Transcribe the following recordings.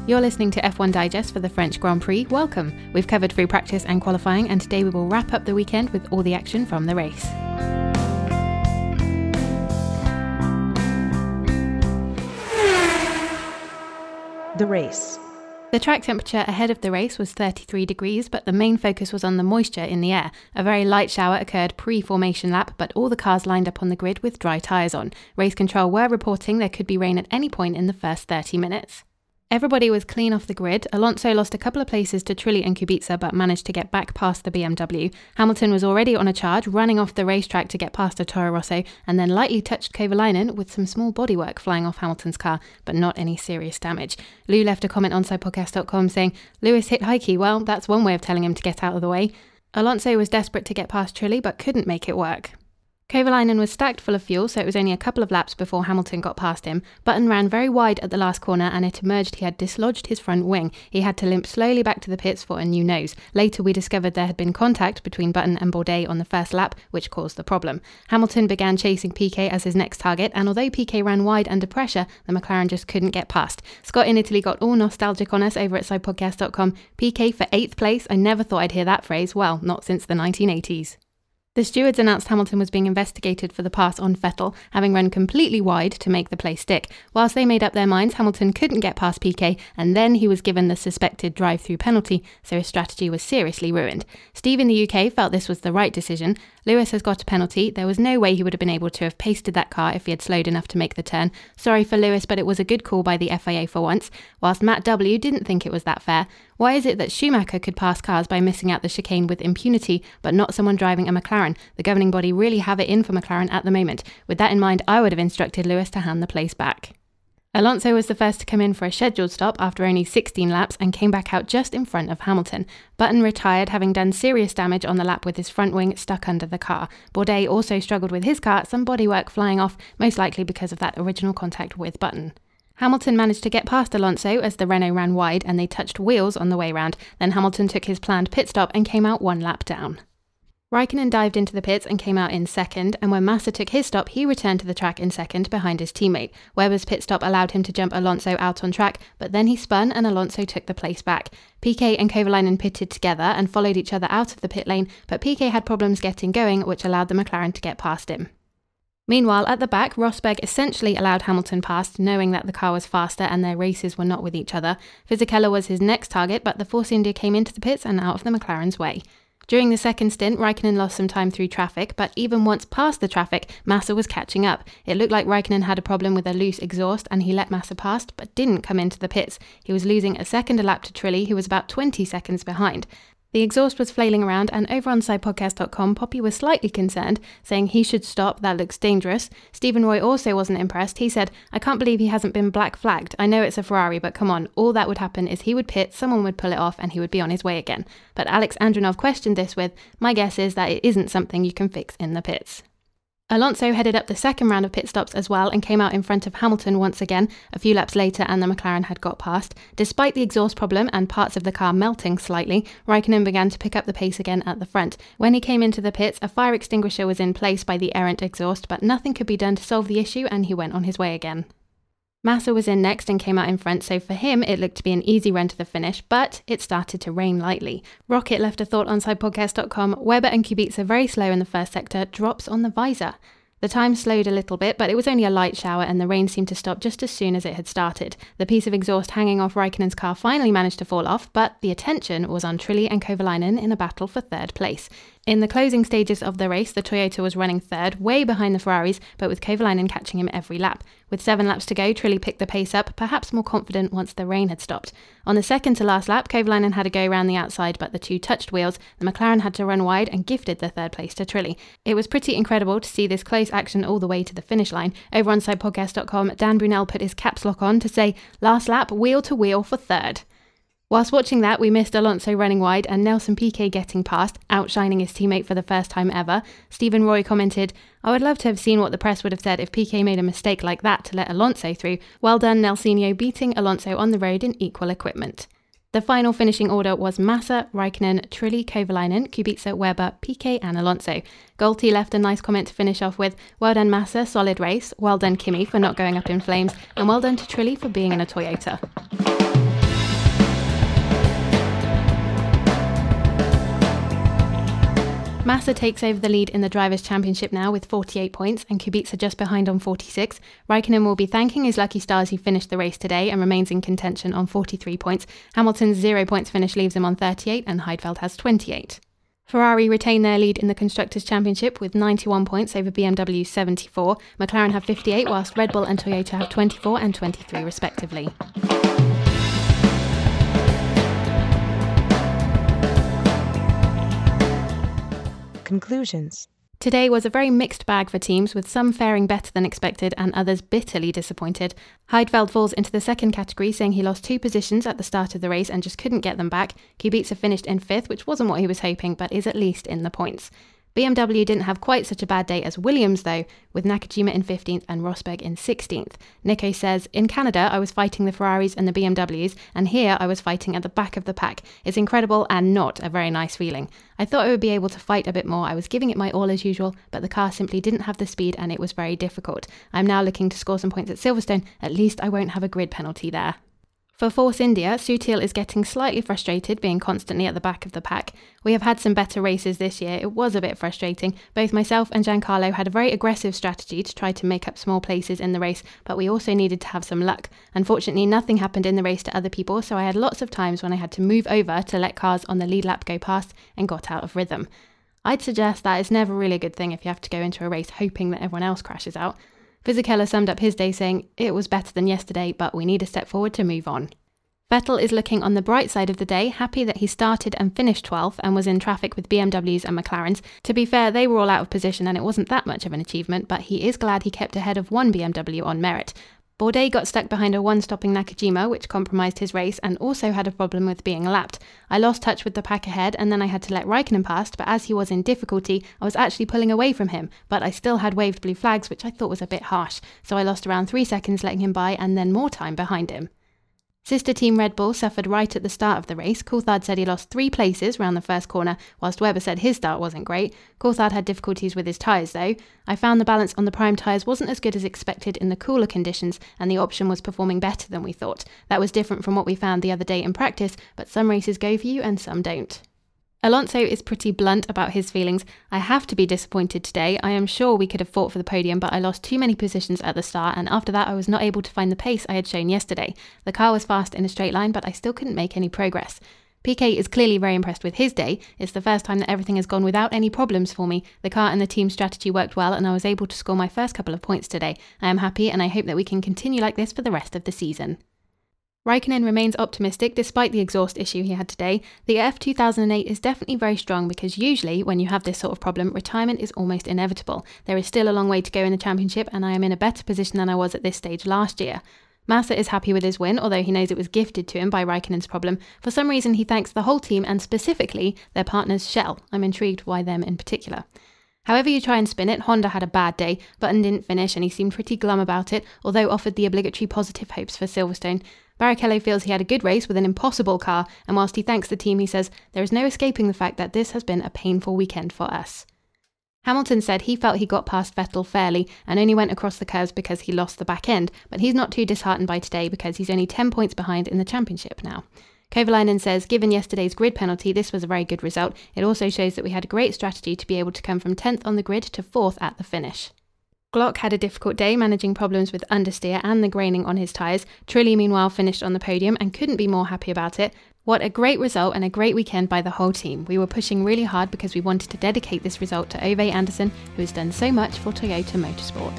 You're listening to F1 Digest for the French Grand Prix. Welcome. We've covered free practice and qualifying, and today we will wrap up the weekend with all the action from the race. The race. The track temperature ahead of the race was 33 degrees, but the main focus was on the moisture in the air. A very light shower occurred pre-formation lap, but all the cars lined up on the grid with dry tyres on. Race control were reporting there could be rain at any point in the first 30 minutes. Everybody was clean off the grid. Alonso lost a couple of places to Trulli and Kubica, but managed to get back past the BMW. Hamilton was already on a charge, running off the racetrack to get past a Toro Rosso, and then lightly touched Kovalainen with some small bodywork flying off Hamilton's car, but not any serious damage. Lou left a comment on sidepodcast.com saying, "Lewis hit Heikki. Well, that's one way of telling him to get out of the way." Alonso was desperate to get past Trulli, but couldn't make it work. Kovalainen was stacked full of fuel, so it was only a couple of laps before Hamilton got past him. Button ran very wide at the last corner, and it emerged he had dislodged his front wing. He had to limp slowly back to the pits for a new nose. Later we discovered there had been contact between Button and Bourdais on the first lap, which caused the problem. Hamilton began chasing Piquet as his next target, and although Piquet ran wide under pressure, the McLaren just couldn't get past. Scott in Italy got all nostalgic on us over at sidepodcast.com. Piquet for 8th place? I never thought I'd hear that phrase. Well, not since the 1980s. The stewards announced Hamilton was being investigated for the pass on Vettel, having run completely wide to make the play stick. Whilst they made up their minds, Hamilton couldn't get past Piquet, and then he was given the suspected drive-through penalty, so his strategy was seriously ruined. Steve in the UK felt this was the right decision. Lewis has got a penalty. There was no way he would have been able to have pasted that car if he had slowed enough to make the turn. Sorry for Lewis, but it was a good call by the FIA for once. Whilst Matt W didn't think it was that fair. Why is it that Schumacher could pass cars by missing out the chicane with impunity, but not someone driving a McLaren? The governing body really have it in for McLaren at the moment. With that in mind, I would have instructed Lewis to hand the place back. Alonso was the first to come in for a scheduled stop after only 16 laps and came back out just in front of Hamilton. Button retired, having done serious damage on the lap with his front wing stuck under the car. Bourdais also struggled with his car, some bodywork flying off, most likely because of that original contact with Button. Hamilton managed to get past Alonso as the Renault ran wide and they touched wheels on the way round. Then Hamilton took his planned pit stop and came out one lap down. Raikkonen dived into the pits and came out in second, and when Massa took his stop, he returned to the track in second behind his teammate. Webber's pit stop allowed him to jump Alonso out on track, but then he spun and Alonso took the place back. Piquet and Kovalainen pitted together and followed each other out of the pit lane, but Piquet had problems getting going, which allowed the McLaren to get past him. Meanwhile, at the back, Rosberg essentially allowed Hamilton past, knowing that the car was faster and their races were not with each other. Fisichella was his next target, but the Force India came into the pits and out of the McLaren's way. During the second stint, Raikkonen lost some time through traffic, but even once past the traffic, Massa was catching up. It looked like Raikkonen had a problem with a loose exhaust and he let Massa past, but didn't come into the pits. He was losing a second a lap to Trulli, who was about 20 seconds behind. The exhaust was flailing around, and over on sidepodcast.com, Poppy was slightly concerned, saying he should stop, that looks dangerous. Stephen Roy also wasn't impressed. He said, "I can't believe he hasn't been black flagged. I know it's a Ferrari, but come on, all that would happen is he would pit, someone would pull it off, and he would be on his way again." But Alex Andronov questioned this with, "My guess is that it isn't something you can fix in the pits." Alonso headed up the second round of pit stops as well and came out in front of Hamilton once again, a few laps later, and the McLaren had got past. Despite the exhaust problem and parts of the car melting slightly, Raikkonen began to pick up the pace again at the front. When he came into the pits, a fire extinguisher was in place by the errant exhaust, but nothing could be done to solve the issue and he went on his way again. Massa was in next and came out in front, so for him it looked to be an easy run to the finish, but it started to rain lightly. Rocket left a thought on sidepodcast.com. Webber and Kubica very slow in the first sector, drops on the visor. The time slowed a little bit, but it was only a light shower and the rain seemed to stop just as soon as it had started. The piece of exhaust hanging off Raikkonen's car finally managed to fall off, but the attention was on Trulli and Kovalainen in a battle for third place. In the closing stages of the race, the Toyota was running third, way behind the Ferraris, but with Kovalainen catching him every lap. With 7 laps to go, Trulli picked the pace up, perhaps more confident once the rain had stopped. On the second to last lap, Kovalainen had a go round the outside, but the two touched wheels. The McLaren had to run wide and gifted the third place to Trulli. It was pretty incredible to see this close action all the way to the finish line. Over on sidepodcast.com, Dan Brunel put his caps lock on to say, "Last lap, wheel to wheel for third." Whilst watching that, we missed Alonso running wide and Nelson Piquet getting past, outshining his teammate for the first time ever. Stephen Roy commented, "I would love to have seen what the press would have said if Piquet made a mistake like that to let Alonso through. Well done, Nelsinho, beating Alonso on the road in equal equipment." The final finishing order was Massa, Raikkonen, Trulli, Kovalainen, Kubica, Webber, Piquet and Alonso. Golty left a nice comment to finish off with, "Well done Massa, solid race. Well done Kimi for not going up in flames. And well done to Trulli for being in a Toyota." Massa takes over the lead in the Drivers' Championship now with 48 points and Kubica just behind on 46. Raikkonen will be thanking his lucky stars he finished the race today and remains in contention on 43 points. Hamilton's 0 points finish leaves him on 38 and Heidfeld has 28. Ferrari retain their lead in the Constructors' Championship with 91 points over BMW's 74. McLaren have 58 whilst Red Bull and Toyota have 24 and 23 respectively. Conclusions. Today was a very mixed bag for teams, with some faring better than expected and others bitterly disappointed. Heidfeld falls into the second category, saying he lost 2 positions at the start of the race and just couldn't get them back. Kubica finished in 5th, which wasn't what he was hoping, but is at least in the points. BMW didn't have quite such a bad day as Williams though, with Nakajima in 15th and Rosberg in 16th. Nico says, "In Canada I was fighting the Ferraris and the BMWs, and here I was fighting at the back of the pack. It's incredible and not a very nice feeling. I thought I would be able to fight a bit more. I was giving it my all as usual, but the car simply didn't have the speed and it was very difficult. I'm now looking to score some points at Silverstone. At least I won't have a grid penalty there." For Force India, Sutil is getting slightly frustrated being constantly at the back of the pack. "We have had some better races this year. It was a bit frustrating. Both myself and Giancarlo had a very aggressive strategy to try to make up small places in the race, but we also needed to have some luck. Unfortunately, nothing happened in the race to other people, so I had lots of times when I had to move over to let cars on the lead lap go past and got out of rhythm." I'd suggest that it's never really a good thing if you have to go into a race hoping that everyone else crashes out. Fisichella summed up his day saying, "It was better than yesterday, but we need a step forward to move on." Vettel is looking on the bright side of the day, happy that he started and finished 12th and was in traffic with BMWs and McLarens. To be fair, they were all out of position and it wasn't that much of an achievement, but he is glad he kept ahead of one BMW on merit. Bourdais got stuck behind a one-stopping Nakajima, which compromised his race, and also had a problem with being lapped. "I lost touch with the pack ahead and then I had to let Raikkonen past, but as he was in difficulty, I was actually pulling away from him, but I still had waved blue flags, which I thought was a bit harsh, so I lost around 3 seconds letting him by and then more time behind him." Sister team Red Bull suffered right at the start of the race. Coulthard said he lost 3 places round the first corner, whilst Webber said his start wasn't great. Coulthard had difficulties with his tyres though. "I found the balance on the prime tyres wasn't as good as expected in the cooler conditions, and the option was performing better than we thought. That was different from what we found the other day in practice, but some races go for you and some don't." Alonso is pretty blunt about his feelings. "I have to be disappointed today. I am sure we could have fought for the podium, but I lost too many positions at the start, and after that I was not able to find the pace I had shown yesterday. The car was fast in a straight line, but I still couldn't make any progress." Piquet is clearly very impressed with his day. "It's the first time that everything has gone without any problems for me. The car and the team strategy worked well, and I was able to score my first couple of points today. I am happy, and I hope that we can continue like this for the rest of the season." Raikkonen remains optimistic despite the exhaust issue he had today. "The F2008 is definitely very strong because usually when you have this sort of problem, retirement is almost inevitable. There is still a long way to go in the championship and I am in a better position than I was at this stage last year." Massa is happy with his win, although he knows it was gifted to him by Raikkonen's problem. For some reason he thanks the whole team and specifically their partners Shell. I'm intrigued why them in particular. However you try and spin it, Honda had a bad day. Button didn't finish and he seemed pretty glum about it, although offered the obligatory positive hopes for Silverstone. Barrichello feels he had a good race with an impossible car, and whilst he thanks the team, he says, "There is no escaping the fact that this has been a painful weekend for us." Hamilton said he felt he got past Vettel fairly and only went across the curves because he lost the back end, but he's not too disheartened by today because he's only 10 points behind in the championship now. Kovalainen says, "Given yesterday's grid penalty, this was a very good result. It also shows that we had a great strategy to be able to come from 10th on the grid to 4th at the finish." Glock had a difficult day managing problems with understeer and the graining on his tyres. Trulli meanwhile finished on the podium and couldn't be more happy about it. "What a great result and a great weekend by the whole team. We were pushing really hard because we wanted to dedicate this result to Ove Anderson, who has done so much for Toyota Motorsport."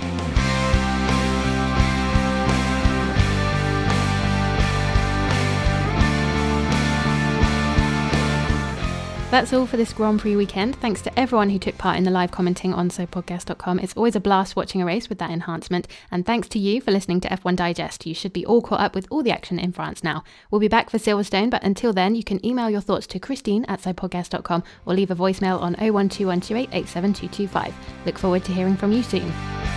That's all for this Grand Prix weekend. Thanks to everyone who took part in the live commenting on sopodcast.com. It's always a blast watching a race with that enhancement. And thanks to you for listening to F1 Digest. You should be all caught up with all the action in France now. We'll be back for Silverstone, but until then, you can email your thoughts to Christine@sopodcast.com or leave a voicemail on 01212887225. Look forward to hearing from you soon.